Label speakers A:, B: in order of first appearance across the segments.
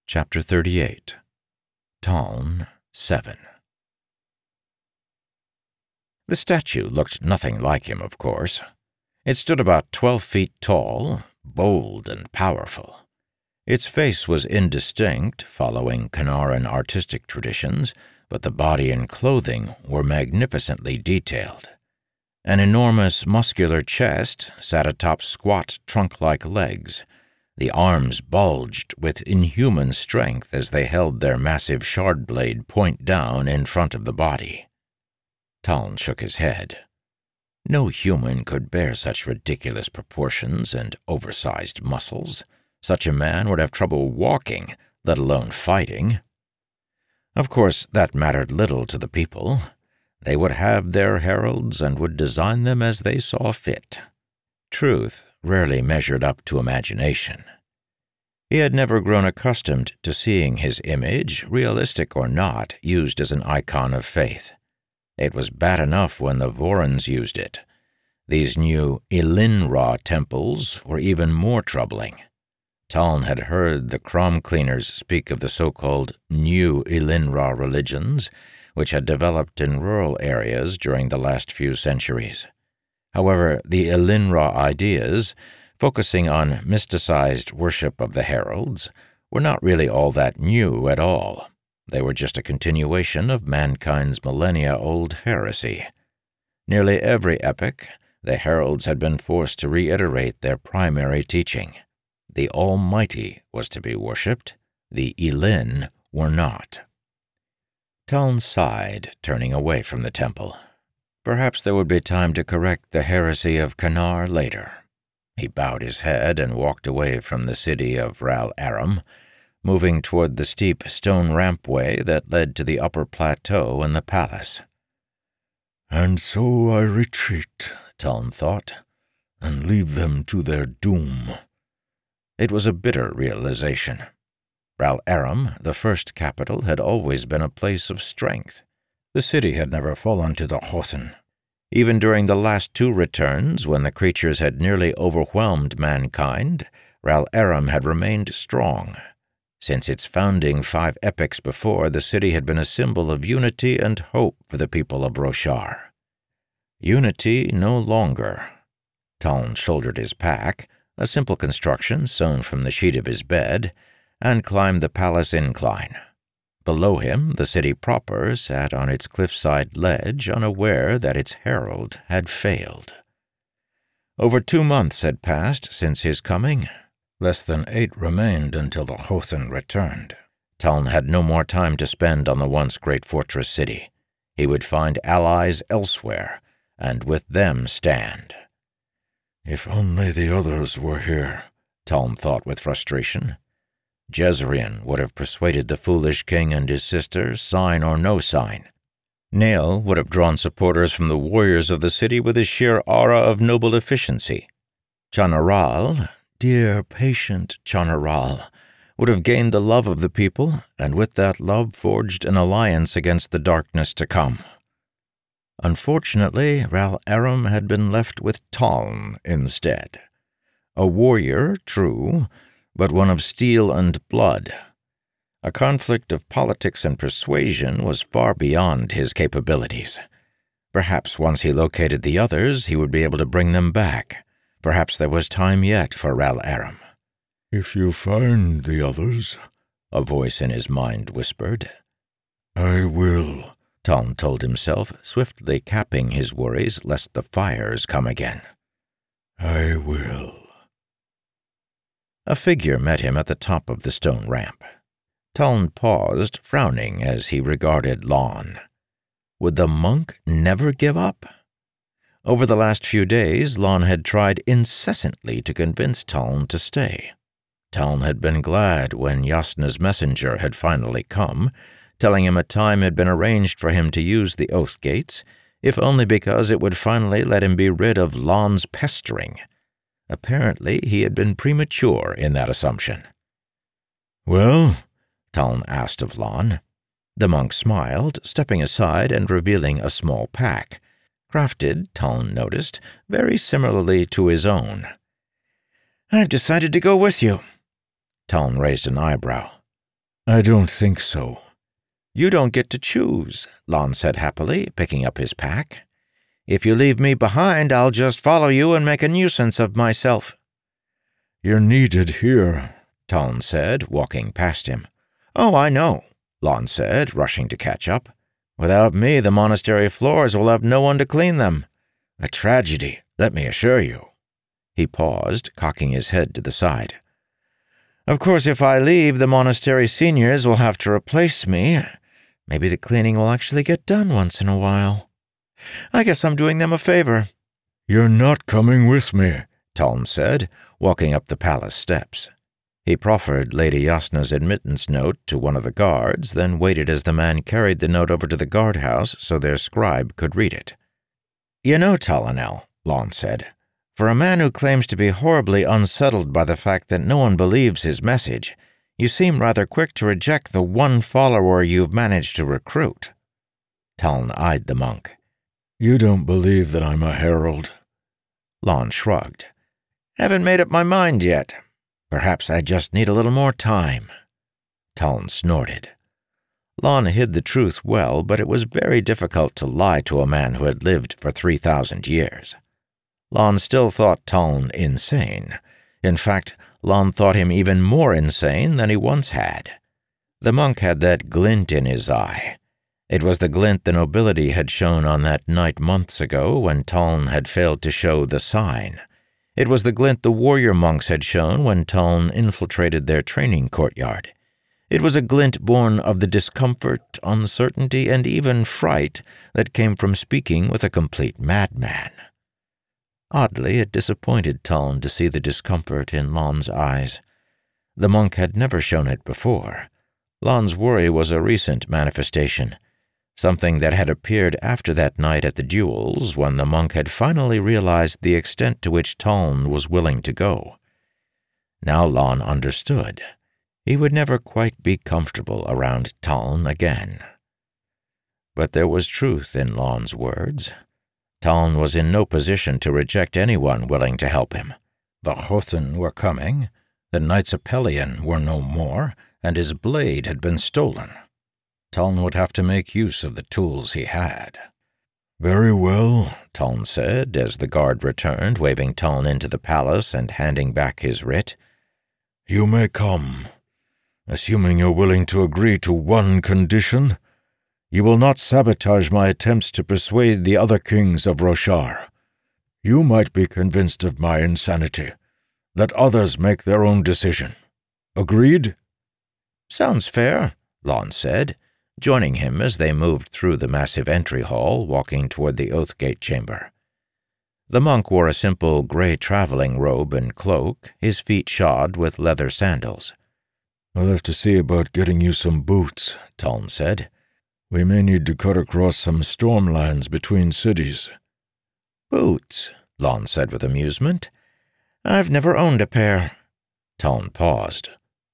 A: Chapter 38 Taln 7. The statue looked nothing like him, of course. It stood about 12 feet tall, bold and powerful. Its face was indistinct, following Kanaran artistic traditions, but the body and clothing were magnificently detailed. An enormous muscular chest sat atop squat trunk-like legs. The arms bulged with inhuman strength as they held their massive shard blade point down in front of the body. Taln shook his head. No human could bear such ridiculous proportions and oversized muscles. Such a man would have trouble walking, let alone fighting. Of course, that mattered little to the people. They would have their heralds and would design them as they saw fit. Truth rarely measured up to imagination. He had never grown accustomed to seeing his image, realistic or not, used as an icon of faith. It was bad enough when the Vorons used it. These new Illinra temples were even more troubling. Taln had heard the Crom Cleaners speak of the so-called new Illinra religions, which had developed in rural areas during the last few centuries. However, the Illinra ideas, focusing on mysticized worship of the heralds, were not really all that new at all. They were just a continuation of mankind's millennia-old heresy. Nearly every epoch, the heralds had been forced to reiterate their primary teaching. The Almighty was to be worshipped, the Ilin were not. Taln sighed, turning away from the temple. Perhaps there would be time to correct the heresy of Kanar later. He bowed his head and walked away from the city of Ral Aram, moving toward the steep stone rampway that led to the upper plateau and the palace.
B: "And so I retreat," Taln thought, "and leave them to their doom."
A: It was a bitter realization. Ral Aram, the first capital, had always been a place of strength. The city had never fallen to the Khothen. Even during the last two returns, when the creatures had nearly overwhelmed mankind, Ral Aram had remained strong. Since its founding 5 epochs before, the city had been a symbol of unity and hope for the people of Roshar. Unity no longer. Taln shouldered his pack, a simple construction sewn from the sheet of his bed, and climbed the palace incline. Below him, the city proper sat on its cliffside ledge, unaware that its herald had failed. Over 2 months had passed since his coming. Less than 8 remained until the Khothen returned. Taln had no more time to spend on the once great fortress city. He would find allies elsewhere, and with them stand.
B: "If only the others were here,"
A: Taln thought with frustration. Jezrien would have persuaded the foolish king and his sister, sign or no sign. Nael would have drawn supporters from the warriors of the city with his sheer aura of noble efficiency. Chanaral, dear, patient Chanaral, would have gained the love of the people, and with that love forged an alliance against the darkness to come. Unfortunately, Ral Aram had been left with Taln instead. A warrior, true, but one of steel and blood. A conflict of politics and persuasion was far beyond his capabilities. Perhaps once he located the others, he would be able to bring them back. Perhaps there was time yet for Ral Aram.
B: "If you find the others,"
A: a voice in his mind whispered.
B: "I will,"
A: Taln told himself, swiftly capping his worries lest the fires come again.
B: "I will."
A: A figure met him at the top of the stone ramp. Taln paused, frowning as he regarded Lon. Would the monk never give up? Over the last few days, Lon had tried incessantly to convince Taln to stay. Taln had been glad when Yasna's messenger had finally come, telling him a time had been arranged for him to use the Oath Gates, if only because it would finally let him be rid of Lon's pestering. Apparently, he had been premature in that assumption.
B: "Well?"
A: Taln asked of Lon. The monk smiled, stepping aside and revealing a small pack, crafted, Taln noticed, very similarly to his own.
C: "I've decided to go with you."
A: Taln raised an eyebrow.
B: I don't think so.
A: You don't get to choose, Lon said happily, picking up his pack. If you leave me behind, I'll just follow you and make a nuisance of myself.
B: You're needed here,
A: Taln said, walking past him. Oh, I know, Lon said, rushing to catch up. Without me, the monastery floors will have no one to clean them. A tragedy, let me assure you. He paused, cocking his head to the side. Of course, if I leave, the monastery seniors will have to replace me. Maybe the cleaning will actually get done once in a while. I guess I'm doing them a favor.
B: You're not coming with me,
A: Taln said, walking up the palace steps. He proffered Lady Yasna's admittance note to one of the guards, then waited as the man carried the note over to the guardhouse so their scribe could read it. You know, Talonel, Lon said, for a man who claims to be horribly unsettled by the fact that no one believes his message, you seem rather quick to reject the one follower you've managed to recruit. Taln eyed the monk.
B: You don't believe that I'm a herald?
A: Lon shrugged. Haven't made up my mind yet. Perhaps I just need a little more time. Taln snorted. Lon hid the truth well, but it was very difficult to lie to a man who had lived for 3,000 years. Lon still thought Taln insane. In fact, Lon thought him even more insane than he once had. The monk had that glint in his eye. It was the glint the nobility had shown on that night months ago when Taln had failed to show the sign. It was the glint the warrior monks had shown when Taln infiltrated their training courtyard. It was a glint born of the discomfort, uncertainty, and even fright that came from speaking with a complete madman. Oddly, it disappointed Taln to see the discomfort in Lon's eyes. The monk had never shown it before. Lon's worry was a recent manifestation, something that had appeared after that night at the duels when the monk had finally realized the extent to which Taln was willing to go. Now Lon understood. He would never quite be comfortable around Taln again. But there was truth in Lon's words. Taln was in no position to reject anyone willing to help him. The Jotun were coming, the Knights of Pelion were no more, and his blade had been stolen. Taln would have to make use of the tools he had.
B: Very well,
A: Taln said, as the guard returned, waving Taln into the palace and handing back his writ.
B: You may come, assuming you're willing to agree to one condition. You will not sabotage my attempts to persuade the other kings of Roshar. You might be convinced of my insanity. Let others make their own decision. Agreed?
A: Sounds fair, Lon said, joining him as they moved through the massive entry hall, walking toward the Oathgate chamber. The monk wore a simple gray traveling robe and cloak, his feet shod with leather sandals.
B: I'll have to see about getting you some boots,
A: Taln said.
B: We may need to cut across some stormlands between cities.
A: Boots, Lon said with amusement. I've never owned a pair. Taln paused.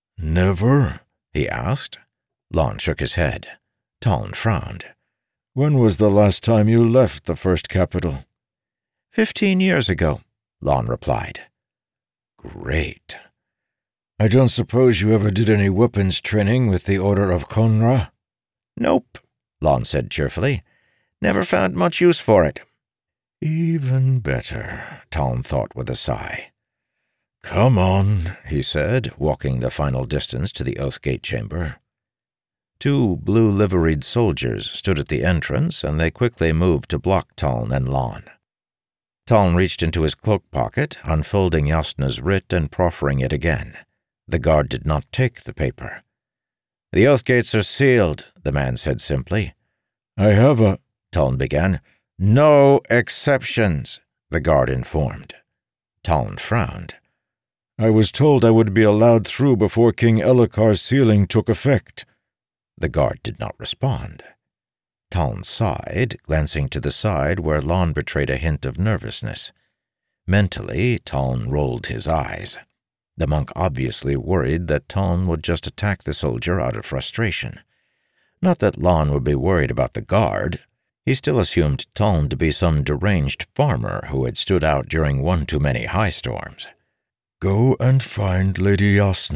B: Never?
A: He asked. Lon shook his head. Taln frowned.
B: When was the last time you left the first capital?
A: 15 years ago, Lon replied.
B: Great. I don't suppose you ever did any weapons training with the Order of Khonra?
A: Nope, Lon said cheerfully. Never found much use for it.
B: Even better, Taln thought with a sigh. Come on, he said, walking the final distance to the Oathgate chamber.
A: 2 blue-liveried soldiers stood at the entrance, and they quickly moved to block Taln and Lon. Taln reached into his cloak pocket, unfolding Yasna's writ and proffering it again. The guard did not take the paper. The Oathgates are sealed, the man said simply.
B: I have a...
A: Taln began. No exceptions, the guard informed. Taln frowned.
B: I was told I would be allowed through before King Elhokar's sealing took effect.
A: The guard did not respond. Taln sighed, glancing to the side where Lon betrayed a hint of nervousness. Mentally, Taln rolled his eyes. The monk obviously worried that Taln would just attack the soldier out of frustration. Not that Lon would be worried about the guard. He still assumed Taln to be some deranged farmer who had stood out during one too many high storms.
B: Go and find Lady Yasna,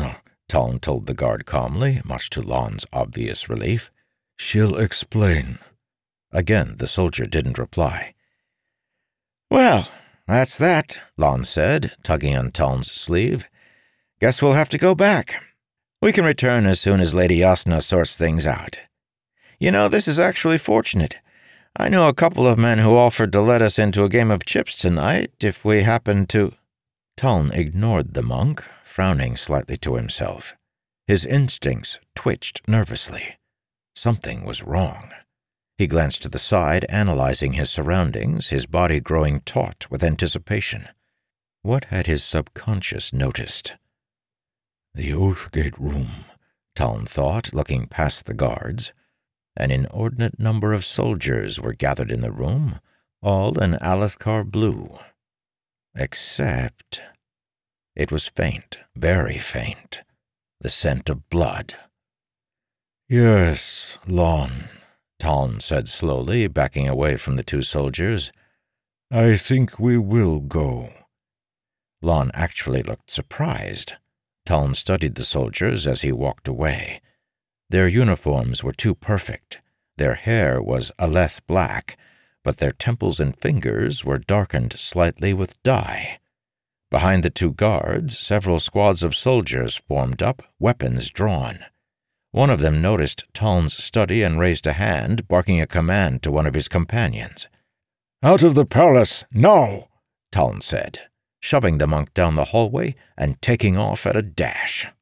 A: Taln told the guard calmly, much to Lon's obvious relief.
B: "She'll explain."
A: Again, the soldier didn't reply. "Well, that's that," Lon said, tugging on Taln's sleeve. "Guess we'll have to go back. We can return as soon as Lady Yasna sorts things out. You know, this is actually fortunate. I know a couple of men who offered to let us into a game of chips tonight if we happened to—" Taln ignored the monk, frowning slightly to himself. His instincts twitched nervously. Something was wrong. He glanced to the side, analyzing his surroundings, his body growing taut with anticipation. What had his subconscious noticed?
B: "The Oathgate room,"
A: Taln thought, looking past the guards. An inordinate number of soldiers were gathered in the room, all in Alethkar blue. Except... It was faint, very faint. The scent of blood.
B: "Yes, Lon,"
A: Taln said slowly, backing away from the two soldiers.
B: "I think we will go."
A: Lon actually looked surprised. Taln studied the soldiers as he walked away. Their uniforms were too perfect. Their hair was Aleth black, but their temples and fingers were darkened slightly with dye. Behind the two guards, several squads of soldiers formed up, weapons drawn. One of them noticed Taln's study and raised a hand, barking a command to one of his companions.
B: "Out of the palace, now!"
A: Taln said, shoving the monk down the hallway and taking off at a dash.